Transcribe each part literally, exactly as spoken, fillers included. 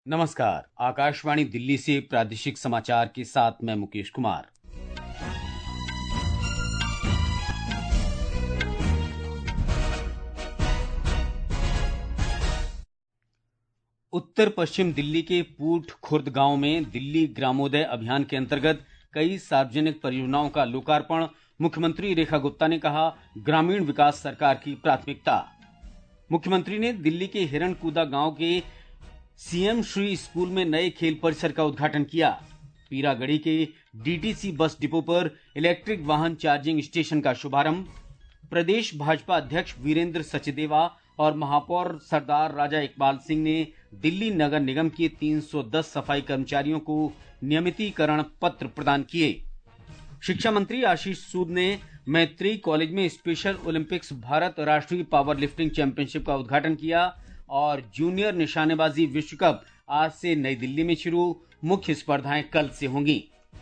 नमस्कार। आकाशवाणी दिल्ली से प्रादेशिक समाचार के साथ मैं मुकेश कुमार। उत्तर पश्चिम दिल्ली के पूट खुर्द गांव में दिल्ली ग्रामोदय अभियान के अंतर्गत कई सार्वजनिक परियोजनाओं का लोकार्पण। मुख्यमंत्री रेखा गुप्ता ने कहा, ग्रामीण विकास सरकार की प्राथमिकता। मुख्यमंत्री ने दिल्ली के हिरणकूदा गांव के सीएम श्री स्कूल में नए खेल परिसर का उद्घाटन किया। पीरागढ़ी के डीटीसी बस डिपो पर इलेक्ट्रिक वाहन चार्जिंग स्टेशन का शुभारंभ। प्रदेश भाजपा अध्यक्ष वीरेंद्र सचदेवा और महापौर सरदार राजा इकबाल सिंह ने दिल्ली नगर निगम के तीन सौ दस सफाई कर्मचारियों को नियमितीकरण पत्र प्रदान किए। शिक्षा मंत्री आशीष सूद ने मैत्री कॉलेज में स्पेशल ओलंपिक्स भारत राष्ट्रीय पावर लिफ्टिंग चैंपियनशिप का उद्घाटन किया और जूनियर निशानेबाजी विश्व कप आज से नई दिल्ली में शुरू। मुख्य स्पर्धाएं कल से होंगी।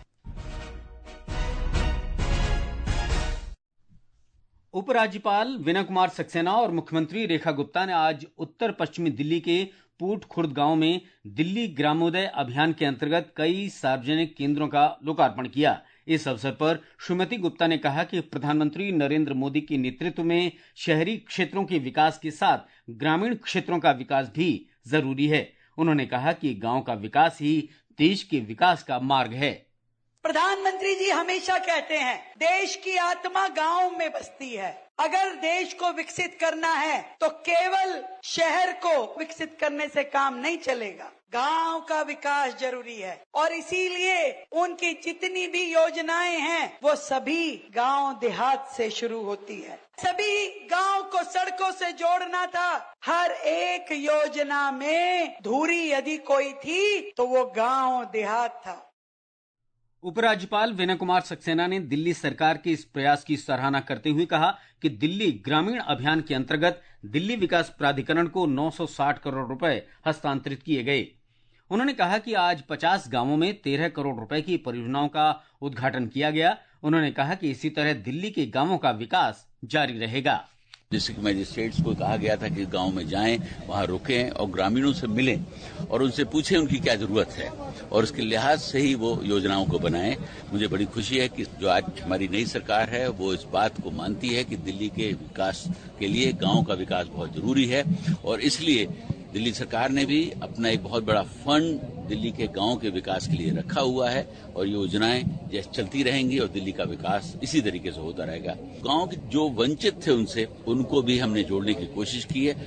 उपराज्यपाल विनय कुमार सक्सेना और मुख्यमंत्री रेखा गुप्ता ने आज उत्तर पश्चिमी दिल्ली के पूट खुर्द गांव में दिल्ली ग्रामोदय अभियान के अंतर्गत कई सार्वजनिक केंद्रों का लोकार्पण किया। इस अवसर पर श्रीमती गुप्ता ने कहा कि प्रधानमंत्री नरेंद्र मोदी के नेतृत्व में शहरी क्षेत्रों के विकास के साथ ग्रामीण क्षेत्रों का विकास भी जरूरी है। उन्होंने कहा कि गांव का विकास ही देश के विकास का मार्ग है। प्रधानमंत्री जी हमेशा कहते हैं, देश की आत्मा गांव में बसती है। अगर देश को विकसित करना है तो केवल शहर को विकसित करने से काम नहीं चलेगा, गांव का विकास जरूरी है। और इसीलिए उनकी जितनी भी योजनाएं हैं वो सभी गांव देहात से शुरू होती है। सभी गांव को सड़कों से जोड़ना था। हर एक योजना में धुरी यदि कोई थी तो वो गांव देहात था। उपराज्यपाल विनय कुमार सक्सेना ने दिल्ली सरकार के इस प्रयास की सराहना करते हुए कहा कि दिल्ली ग्रामीण अभियान के अंतर्गत दिल्ली विकास प्राधिकरण को नौ सौ साठ करोड़ रुपए हस्तांतरित किए गए। उन्होंने कहा कि आज पचास गांवों में तेरह करोड़ रुपए की परियोजनाओं का उद्घाटन किया गया। उन्होंने कहा कि इसी तरह दिल्ली के गांवों का विकास जारी रहेगा। डिस्ट्रिक्ट मजिस्ट्रेट्स को कहा गया था कि गांव में जाएं, वहां रुकें और ग्रामीणों से मिलें और उनसे पूछें उनकी क्या जरूरत है और उसके लिहाज से ही वो योजनाओं को बनाएं। मुझे बड़ी खुशी है कि जो आज हमारी नई सरकार है वो इस बात को मानती है कि दिल्ली के विकास के लिए गांव का विकास बहुत जरूरी है और इसलिए दिल्ली सरकार ने भी अपना एक बहुत बड़ा फंड दिल्ली के गांव के विकास के लिए रखा हुआ है और योजनाएं जैसे चलती रहेंगी और दिल्ली का विकास इसी तरीके से होता रहेगा। गांव के जो वंचित थे उनसे उनको भी हमने जोड़ने की कोशिश की है।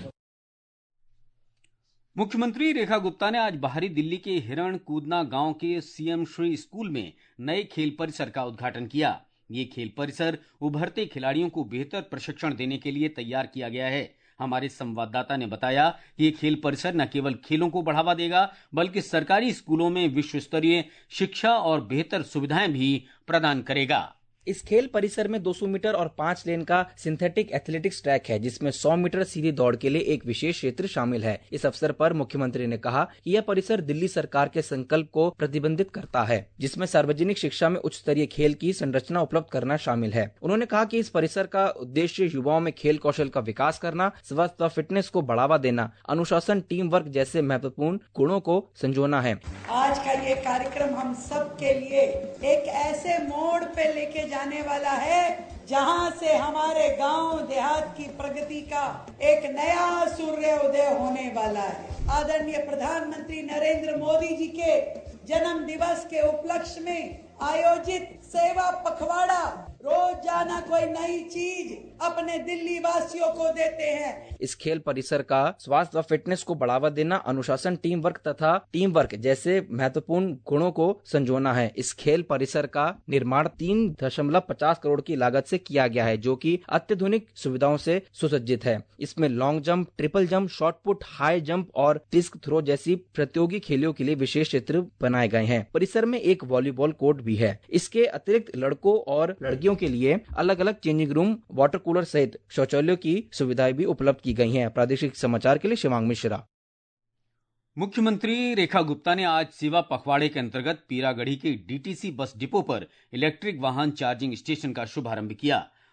मुख्यमंत्री रेखा गुप्ता ने आज बाहरी दिल्ली के हिरणकूदना गांव के सीएम श्री स्कूल में नए खेल परिसर का उद्घाटन किया। ये खेल परिसर उभरते खिलाड़ियों को बेहतर प्रशिक्षण देने के लिए तैयार किया गया है। हमारे संवाददाता ने बताया कि ये खेल परिसर न केवल खेलों को बढ़ावा देगा बल्कि सरकारी स्कूलों में विश्व स्तरीय शिक्षा और बेहतर सुविधाएं भी प्रदान करेगा। इस खेल परिसर में दो सौ मीटर और पांच लेन का सिंथेटिक एथलेटिक्स ट्रैक है, जिसमें सौ मीटर सीधी दौड़ के लिए एक विशेष क्षेत्र शामिल है। इस अवसर पर मुख्यमंत्री ने कहा कि यह परिसर दिल्ली सरकार के संकल्प को प्रतिबंधित करता है, जिसमें सार्वजनिक शिक्षा में उच्च स्तरीय खेल की संरचना उपलब्ध करना शामिल है। उन्होंने कहा कि इस परिसर का उद्देश्य युवाओं में खेल कौशल का विकास करना, स्वास्थ्य व फिटनेस को बढ़ावा देना, अनुशासन, टीम वर्क जैसे महत्वपूर्ण गुणों को संजोना है। आज का ये कार्यक्रम हम सब के लिए एक ऐसे मोड़ पे लेके जाने वाला है जहां से हमारे गांव देहात की प्रगति का एक नया सूर्योदय होने वाला है। आदरणीय प्रधानमंत्री नरेंद्र मोदी जी के जन्म दिवस के उपलक्ष्य में आयोजित सेवा पखवाड़ा रोजाना कोई नई चीज अपने दिल्ली वासियों को देते हैं। इस खेल परिसर का स्वास्थ्य व फिटनेस को बढ़ावा देना, अनुशासन, टीम वर्क तथा टीम वर्क जैसे महत्वपूर्ण गुणों को संजोना है। इस खेल परिसर का निर्माण तीन दशमलव पचास करोड़ की लागत से किया गया है, जो कि अत्याधुनिक सुविधाओं से सुसज्जित है। इसमें long jump, triple jump, shot put, high jump और डिस्क थ्रो जैसी प्रतियोगी खेलों के लिए विशेष क्षेत्र बनाए गए हैं। परिसर में एक वॉलीबॉल कोर्ट भी है। इसके अतिरिक्त लड़कों और लड़कियों के लिए अलग अलग चेंजिंग रूम, वाटर कूलर सहित शौचालयों की सुविधाएं भी उपलब्ध की गई हैं। प्रादेशिक समाचार के लिए शिवांग मिश्रा। मुख्यमंत्री रेखा गुप्ता ने आज सेवा पखवाड़े के अंतर्गत पीरागढ़ी के डीटीसी बस डिपो पर इलेक्ट्रिक वाहन चार्जिंग स्टेशन का शुभारंभ किया।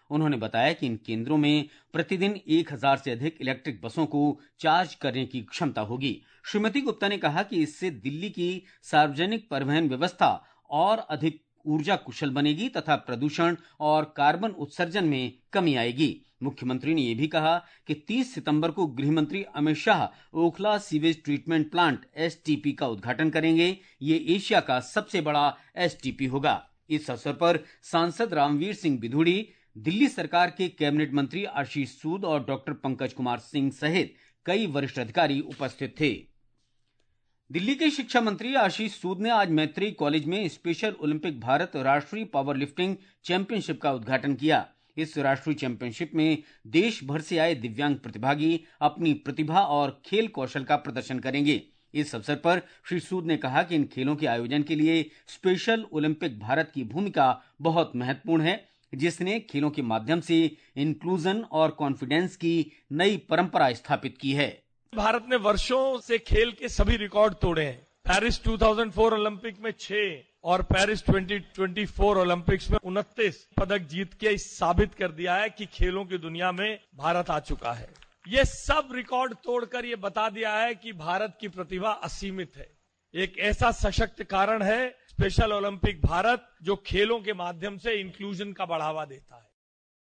उन्होंने बताया कि इन केंद्रों में प्रतिदिन एक हजार से अधिक इलेक्ट्रिक बसों को चार्ज करने की क्षमता होगी। श्रीमती गुप्ता ने कहा कि इससे दिल्ली की सार्वजनिक परिवहन व्यवस्था और अधिक ऊर्जा कुशल बनेगी तथा प्रदूषण और कार्बन उत्सर्जन में कमी आएगी। मुख्यमंत्री ने यह भी कहा कि तीस सितंबर को गृह मंत्री Amit Shah Okhla sewage treatment plant S T P का उद्घाटन करेंगे। ये एशिया का सबसे बड़ा एस टी पी होगा। इस अवसर पर सांसद रामवीर सिंह बिधूड़ी, दिल्ली सरकार के कैबिनेट मंत्री आशीष सूद और डॉक्टर पंकज कुमार सिंह सहित कई वरिष्ठ अधिकारी उपस्थित थे। दिल्ली के शिक्षा मंत्री आशीष सूद ने आज मैत्री कॉलेज में स्पेशल ओलंपिक भारत राष्ट्रीय पावर लिफ्टिंग चैंपियनशिप का उद्घाटन किया। इस राष्ट्रीय चैंपियनशिप में देश भर से आए दिव्यांग प्रतिभागी अपनी प्रतिभा और खेल कौशल का प्रदर्शन करेंगे। इस अवसर पर श्री सूद ने कहा कि इन खेलों के आयोजन के लिए स्पेशल ओलंपिक भारत की भूमिका बहुत महत्वपूर्ण है, जिसने खेलों के माध्यम से इंक्लूजन और कॉन्फिडेंस की नई परंपरा स्थापित की है। भारत ने वर्षों से खेल के सभी रिकॉर्ड तोड़े हैं। पेरिस दो हज़ार चार ओलंपिक में छह और पेरिस दो हज़ार चौबीस ओलंपिक्स में उनतीस पदक जीत के साबित कर दिया है कि खेलों की दुनिया में भारत आ चुका है। ये सब रिकॉर्ड तोड़कर ये बता दिया है कि भारत की प्रतिभा असीमित है। एक ऐसा सशक्त कारण है स्पेशल ओलंपिक भारत, जो खेलों के माध्यम से इंक्लूजन का बढ़ावा देता है।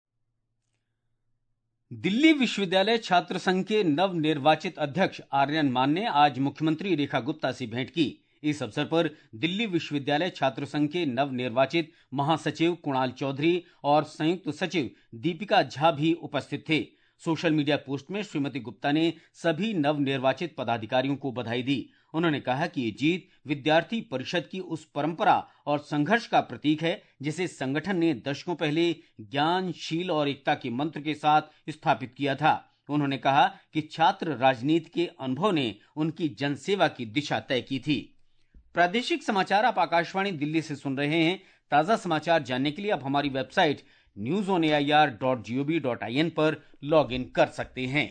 दिल्ली विश्वविद्यालय छात्र संघ के नवनिर्वाचित अध्यक्ष आर्यन मान ने आज मुख्यमंत्री रेखा गुप्ता से भेंट की। इस अवसर पर दिल्ली विश्वविद्यालय छात्र संघ के नवनिर्वाचित महासचिव कुणाल चौधरी और संयुक्त सचिव दीपिका झा भी उपस्थित थे। सोशल मीडिया पोस्ट में श्रीमती गुप्ता ने सभी नवनिर्वाचित पदाधिकारियों को बधाई दी। उन्होंने कहा कि ये जीत विद्यार्थी परिषद की उस परंपरा और संघर्ष का प्रतीक है जिसे संगठन ने दशकों पहले ज्ञान, शील और एकता के मंत्र के साथ स्थापित किया था। उन्होंने कहा कि छात्र राजनीति के अनुभव ने उनकी जनसेवा की दिशा तय की थी। प्रादेशिक समाचार आप आकाशवाणी दिल्ली से सुन रहे हैं। ताजा समाचार जानने के लिए आप हमारी website news on A I R dot G O V dot I N पर लॉग इन कर सकते हैं।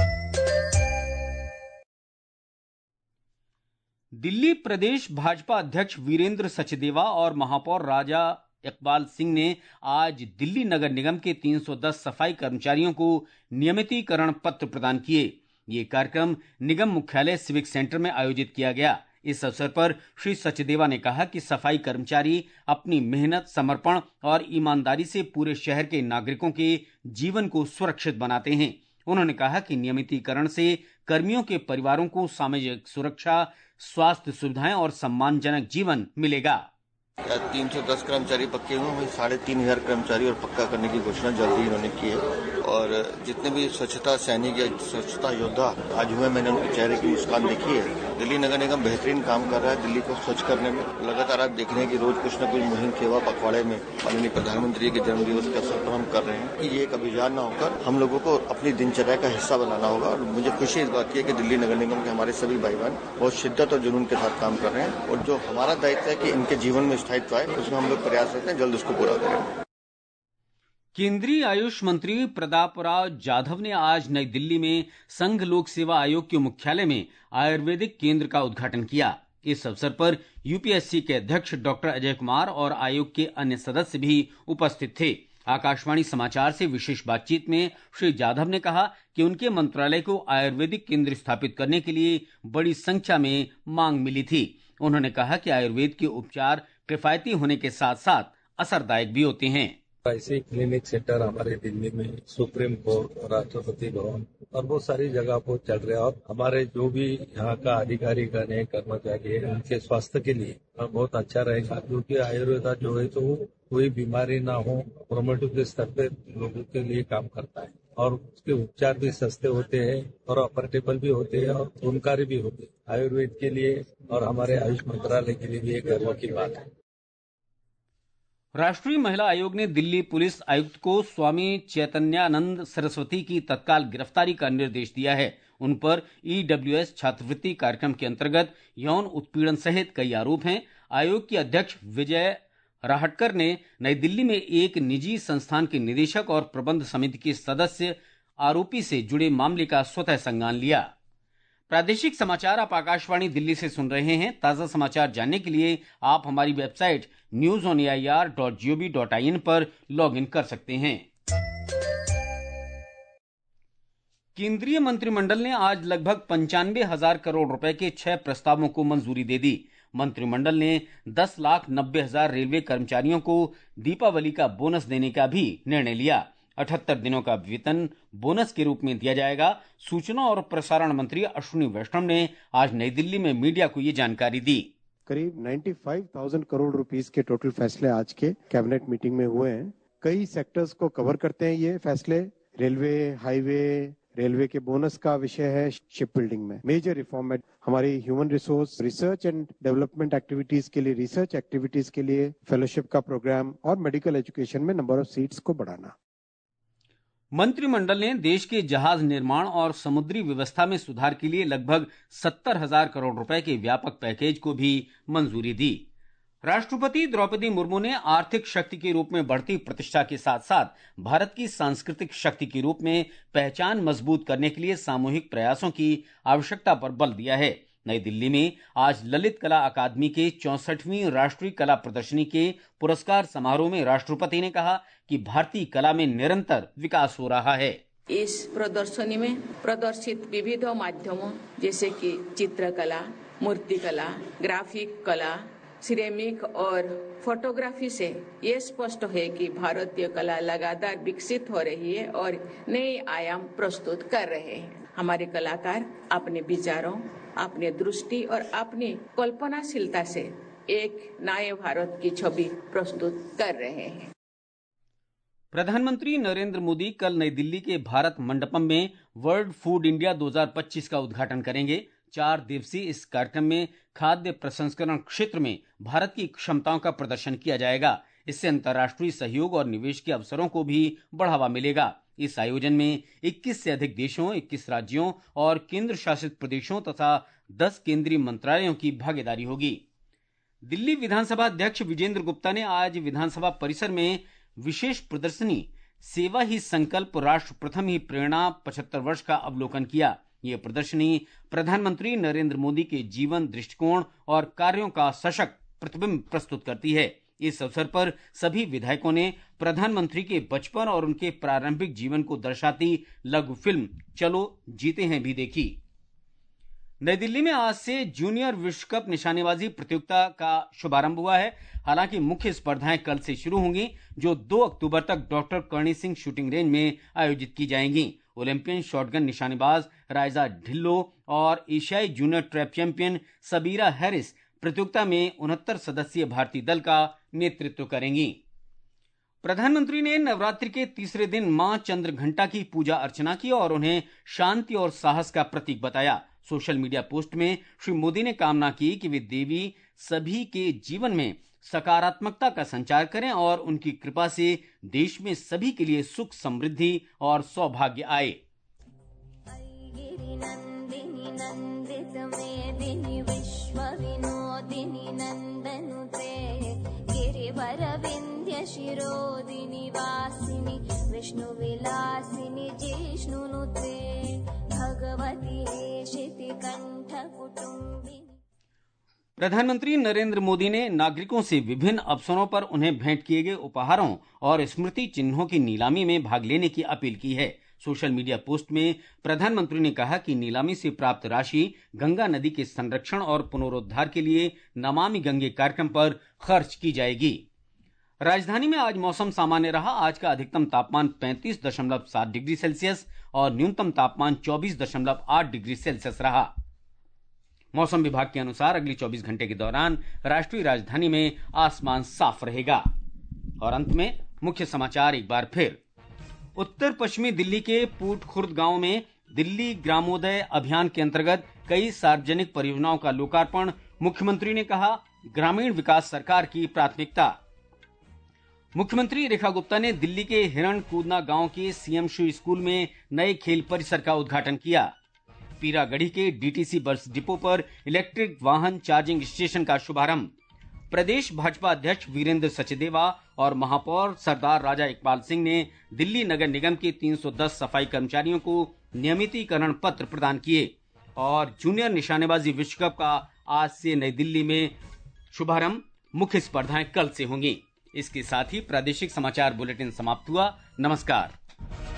दिल्ली प्रदेश भाजपा अध्यक्ष वीरेंद्र सचदेवा और महापौर राजा इकबाल सिंह ने आज दिल्ली नगर निगम के तीन सौ दस सफाई कर्मचारियों को नियमितीकरण पत्र प्रदान किए। ये कार्यक्रम निगम मुख्यालय सिविक सेंटर में आयोजित किया गया। इस अवसर पर श्री सचदेवा ने कहा कि सफाई कर्मचारी अपनी मेहनत, समर्पण और ईमानदारी से पूरे शहर के नागरिकों के जीवन को सुरक्षित बनाते हैं। उन्होंने कहा कि नियमितीकरण से कर्मियों के परिवारों को सामाजिक सुरक्षा, स्वास्थ्य सुविधाएं और सम्मानजनक जीवन मिलेगा। तीन सौ दस कर्मचारी पक्के हुए, वही साढ़े तीन हजार कर्मचारी और पक्का करने की घोषणा जल्दी इन्होंने की है। और जितने भी स्वच्छता सैनिक या स्वच्छता योद्धा आज हुए, मैंने उनके चेहरे की मुस्कान देखी है। दिल्ली नगर निगम बेहतरीन काम कर रहा है दिल्ली को स्वच्छ करने में। लगातार आप देख रहे हैं कि रोज कुछ न कुछ मुहिम सेवा पखवाड़े में माननीय प्रधानमंत्री के जन्मदिवस के अवसर पर हम कर रहे हैं कि ये एक अभियान न होकर हम लोगों को अपनी दिनचर्या का हिस्सा बनाना होगा। और मुझे खुशी इस बात की है कि दिल्ली नगर निगम के हमारे सभी भाई बहन बहुत शिद्दत और जुनून के साथ काम कर रहे हैं। और जो हमारा दायित्व है कि इनके जीवन में स्थायित्व आए, उसमें हम लोग प्रयास करते हैं जल्द उसको पूरा करें। केंद्रीय आयुष मंत्री प्रतापराव जाधव ने आज नई दिल्ली में संघ लोक सेवा आयोग के मुख्यालय में आयुर्वेदिक केंद्र का उद्घाटन किया। इस अवसर पर यू पी एस सी के अध्यक्ष डॉक्टर अजय कुमार और आयोग के अन्य सदस्य भी उपस्थित थे। आकाशवाणी समाचार से विशेष बातचीत में श्री जाधव ने कहा कि उनके मंत्रालय को आयुर्वेदिक केंद्र स्थापित करने के लिए बड़ी संख्या में मांग मिली थी। उन्होंने कहा कि आयुर्वेद के उपचार किफायती होने के साथ साथ असरदायक भी होते हैं। ऐसे क्लिनिक सेंटर हमारे दिल्ली में सुप्रीम कोर्ट, राष्ट्रपति भवन और बहुत सारी जगह पर चल रहे हैं। और हमारे जो भी यहाँ का अधिकारी गण है, कर्मचारी है, उनके स्वास्थ्य के लिए बहुत अच्छा रहेगा, क्योंकि आयुर्वेद जो है तो कोई बीमारी ना हो, प्रोमोटिव के स्तर पे लोगों के लिए काम करता है और उसके उपचार भी सस्ते होते हैं और अफोर्डेबल भी होते हैं और गुणकारी भी होते हैं। आयुर्वेद के लिए और हमारे आयुष मंत्रालय के लिए भी एक गर्व की बात है। राष्ट्रीय महिला आयोग ने दिल्ली पुलिस आयुक्त को स्वामी चैतन्यानंद सरस्वती की तत्काल गिरफ्तारी का निर्देश दिया है। उन पर ई डब्ल्यू एस छात्रवृत्ति कार्यक्रम के अंतर्गत यौन उत्पीड़न सहित कई आरोप हैं। आयोग की अध्यक्ष विजय राहटकर ने नई दिल्ली में एक निजी संस्थान के निदेशक और प्रबंध समिति के सदस्य आरोपी से जुड़े मामले का स्वतः संज्ञान लिया। प्रादेशिक समाचार आप आकाशवाणी दिल्ली से सुन रहे हैं। ताजा समाचार जानने के लिए आप हमारी website news on A I R dot G O V dot I N पर लॉग इन कर सकते हैं। केंद्रीय मंत्रिमंडल ने आज लगभग पंचानवे हजार करोड़ रुपए के छह प्रस्तावों को मंजूरी दे दी। मंत्रिमंडल ने दस लाख नब्बे हजार रेलवे कर्मचारियों को दीपावली का बोनस देने का भी निर्णय लिया। अठहत्तर दिनों का वेतन बोनस के रूप में दिया जाएगा। सूचना और प्रसारण मंत्री अश्विनी वैष्णव ने आज नई दिल्ली में मीडिया को ये जानकारी दी। करीब पचानवे हज़ार करोड़ रुपीस के टोटल फैसले आज के कैबिनेट मीटिंग में हुए हैं। कई सेक्टर्स को कवर करते हैं ये फैसले। रेलवे, हाईवे, रेलवे के बोनस का विषय है। शिप बिल्डिंग में मेजर रिफॉर्म है। हमारी human resource, research and development activities के लिए, रिसर्च एक्टिविटीज के लिए फेलोशिप का प्रोग्राम और मेडिकल एजुकेशन में नंबर ऑफ सीट्स को बढ़ाना। मंत्रिमंडल ने देश के जहाज निर्माण और समुद्री व्यवस्था में सुधार के लिए लगभग सत्तर हजार करोड़ रुपए के व्यापक पैकेज को भी मंजूरी दी। राष्ट्रपति द्रौपदी मुर्मू ने आर्थिक शक्ति के रूप में बढ़ती प्रतिष्ठा के साथ साथ भारत की सांस्कृतिक शक्ति के रूप में पहचान मजबूत करने के लिए सामूहिक प्रयासों की आवश्यकता पर बल दिया है। नई दिल्ली में आज ललित कला अकादमी के चौसठवीं राष्ट्रीय कला प्रदर्शनी के पुरस्कार समारोह में राष्ट्रपति ने कहा कि भारतीय कला में निरंतर विकास हो रहा है। इस प्रदर्शनी में प्रदर्शित विविध माध्यमों जैसे कि चित्रकला, मूर्तिकला, ग्राफिक कला, सिरेमिक और फोटोग्राफी से ये स्पष्ट है कि भारतीय कला लगातार विकसित हो रही है और नए आयाम प्रस्तुत कर रहे हैं। हमारे कलाकार अपने विचारों, अपने दृष्टि और अपनी कल्पनाशीलता से एक नए भारत की छवि प्रस्तुत कर रहे हैं। प्रधानमंत्री नरेंद्र मोदी कल नई दिल्ली के भारत मंडपम में वर्ल्ड फूड इंडिया दो हज़ार पच्चीस का उद्घाटन करेंगे। चार दिवसीय इस कार्यक्रम में खाद्य प्रसंस्करण क्षेत्र में भारत की क्षमताओं का प्रदर्शन किया जाएगा। इससे अंतर्राष्ट्रीय सहयोग और निवेश के अवसरों को भी बढ़ावा मिलेगा। इस आयोजन में इक्कीस से अधिक देशों, इक्कीस राज्यों और केंद्र शासित प्रदेशों तथा दस केंद्रीय मंत्रालयों की भागीदारी होगी। दिल्ली विधानसभा अध्यक्ष विजेंद्र गुप्ता ने आज विधानसभा परिसर में विशेष प्रदर्शनी सेवा ही संकल्प राष्ट्र प्रथम ही प्रेरणा पचहत्तर वर्ष का अवलोकन किया। ये प्रदर्शनी प्रधानमंत्री नरेंद्र मोदी के जीवन, दृष्टिकोण और कार्यों का सशक्त प्रतिबिंब प्रस्तुत करती है। इस अवसर पर सभी विधायकों ने प्रधानमंत्री के बचपन और उनके प्रारंभिक जीवन को दर्शाती लघु फिल्म चलो जीते हैं भी देखी। नई दिल्ली में आज से जूनियर विश्व कप निशानेबाजी प्रतियोगिता का शुभारंभ हुआ है। हालांकि मुख्य स्पर्धाएं कल से शुरू होंगी, जो दो अक्टूबर तक doctor Karni Singh shooting range में आयोजित की जाएंगी। ओलंपियन शॉटगन निशानेबाज राइजा ढिल्लो और एशियाई junior trap champion Sabeera Haris प्रतियोगिता में उनहत्तर सदस्यीय भारतीय दल का नेतृत्व करेंगी। प्रधानमंत्री ने नवरात्रि के तीसरे दिन मां चंद्रघंटा की पूजा अर्चना की और उन्हें शांति और साहस का प्रतीक बताया। सोशल मीडिया पोस्ट में श्री मोदी ने कामना की कि वे देवी सभी के जीवन में सकारात्मकता का संचार करें और उनकी कृपा से देश में सभी के लिए सुख, समृद्धि और सौभाग्य आए। शिरोदिनी वासिनी विष्णु विलासिनी जिष्णुनुते भगवती हेशिति कंठ कुटुंबिनी। प्रधानमंत्री नरेंद्र मोदी ने नागरिकों से विभिन्न अवसरों पर उन्हें भेंट किए गए उपहारों और स्मृति चिन्हों की नीलामी में भाग लेने की अपील की है। सोशल मीडिया पोस्ट में प्रधानमंत्री ने कहा कि नीलामी से प्राप्त राशि गंगा नदी के संरक्षण और पुनरुद्धार के लिए नमामि गंगे कार्यक्रम पर खर्च की जाएगी। राजधानी में आज मौसम सामान्य रहा। आज का अधिकतम तापमान पैंतीस दशमलव सात डिग्री सेल्सियस और न्यूनतम तापमान चौबीस दशमलव आठ डिग्री सेल्सियस रहा। मौसम विभाग के अनुसार अगले चौबीस घंटे के दौरान राष्ट्रीय राजधानी में आसमान साफ रहेगा। और अंत में मुख्य समाचार एक बार फिर। उत्तर पश्चिमी दिल्ली के पूट खुर्द गांव में दिल्ली ग्रामोदय अभियान के अंतर्गत कई सार्वजनिक परियोजनाओं का लोकार्पण। मुख्यमंत्री ने कहा, ग्रामीण विकास सरकार की प्राथमिकता। मुख्यमंत्री रेखा गुप्ता ने दिल्ली के हिरण कूदना गांव के सीएम श्री स्कूल में नए खेल परिसर का उद्घाटन किया। पीरागढ़ी के डीटीसी बस डिपो पर इलेक्ट्रिक वाहन चार्जिंग स्टेशन का शुभारंभ। प्रदेश भाजपा अध्यक्ष वीरेंद्र सचदेवा और महापौर सरदार राजा इकबाल सिंह ने दिल्ली नगर निगम के तीन सौ दस सफाई कर्मचारियों को नियमितीकरण पत्र प्रदान किए। और जूनियर निशानेबाजी विश्व कप का आज से नई दिल्ली में शुभारंभ। मुख्य स्पर्धाएं कल से होंगी। इसके साथ ही प्रादेशिक समाचार बुलेटिन समाप्त हुआ। नमस्कार।